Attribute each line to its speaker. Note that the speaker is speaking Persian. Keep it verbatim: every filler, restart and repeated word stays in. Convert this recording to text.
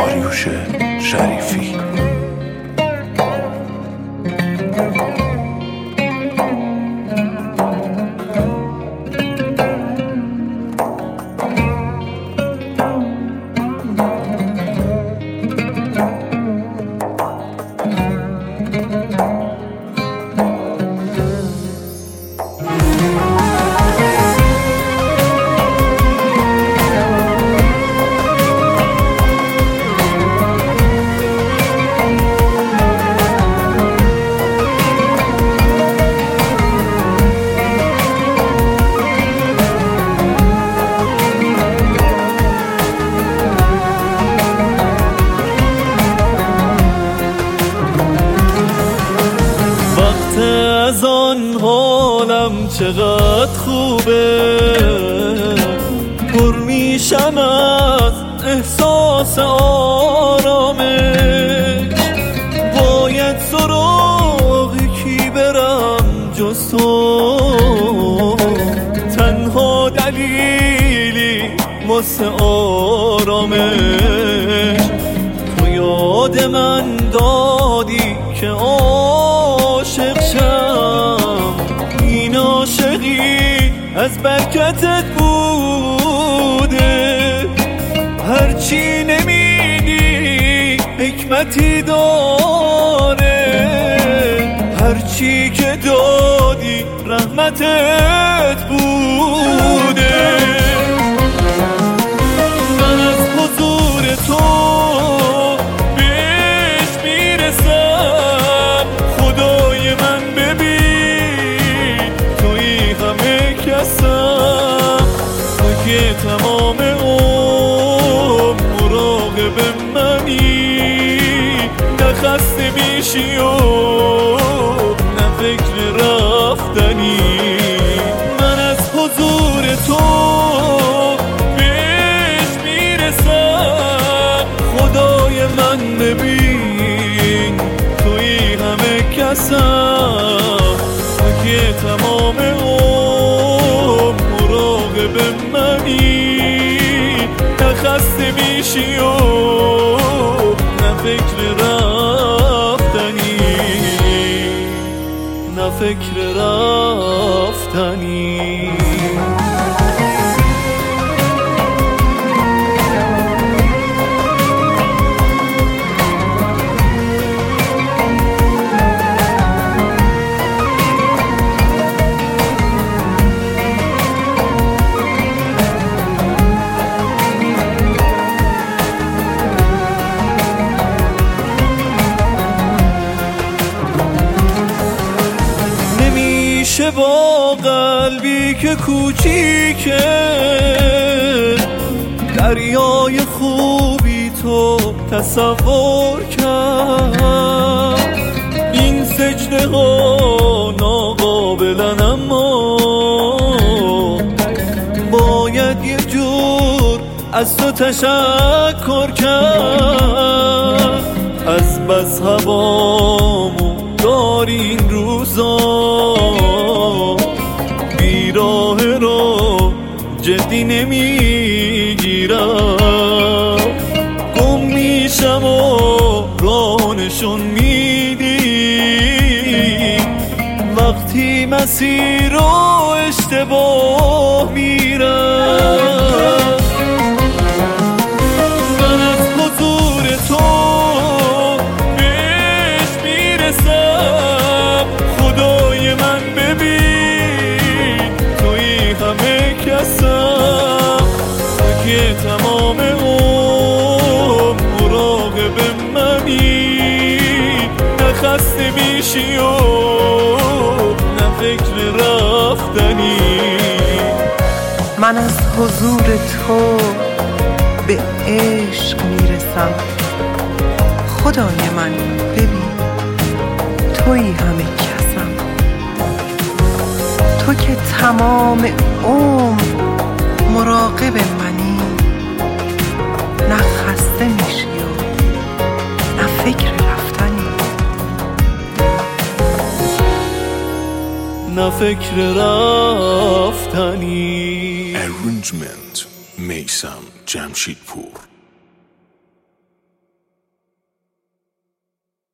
Speaker 1: داریوش شریفی.
Speaker 2: از آن حالم چقدر خوبه، پر میشم از احساس آرامش. باید سراغ کی برم جز تو، تنها دلیلی واسه آرامش. تو یاد من دادی که عاشق شم، این عاشقی از برکتت بوده. هرچی نمیدی حکمتی داره، هرچی که دادی رحمتت بوده. من از حضور تو تمام عمر مراقب منی، نه خسته میشی و نه فکر رفتنی. من از حضور تو بهش میرسم، خدای من ببین توی همه کسم، که تمام عمر مراقب منی، نه خسته میشی و نه فکر رفتنی، نه فکر رفتنی. نمیشه با قلبی که کوچیکه، دریای خوبی تو تصور کرد. این سجده ها ناقابلن، اما باید یه جور از تو تشکر کرد. از بس هوامو داری این روزا، بیراه رو جدی نمیگیرم. گم میشم و راه نشون میدی، وقتی مسیر رو اشتباه میرم. من از حضور تو بهش میرسم، خدای من ببین توی همه کسم، که تمام عمر مراقب منی، نه خسته میشی و نه فکر رفتنی.
Speaker 3: من از حضور تو به عشق میرسم، خدای من ببین توی همه کسم، تو که تمام عمر مراقب منی، نه خسته میشی و نه فکر رفتنی،
Speaker 2: نه فکر رفتنی.
Speaker 1: Arrangement میثم جمشیدپور.